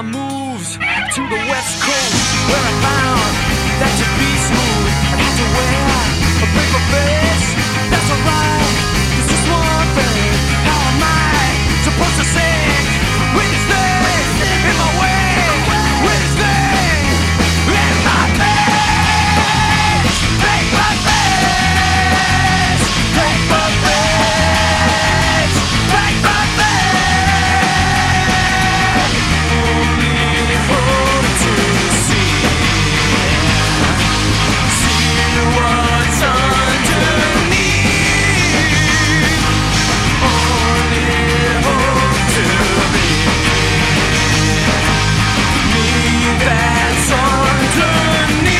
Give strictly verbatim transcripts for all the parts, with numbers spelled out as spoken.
my moves to the west coast, where I found that to be smooth I had to wear a paper face. That's alright, there's just one thing. How am I supposed to sing with this thing in my way? With this thing in my face. Take my face. Take my face. Take my face. Only hope to see, see what's underneath. Only hope to be me that's underneath.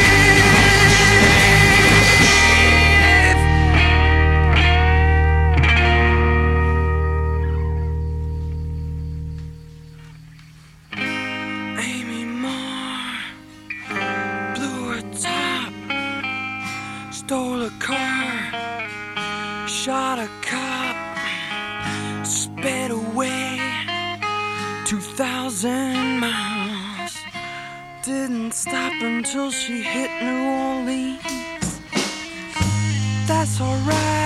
Amy Moore blew her top, stole a car, shot a cop, sped away two thousand miles. Didn't stop until she hit New Orleans. That's alright.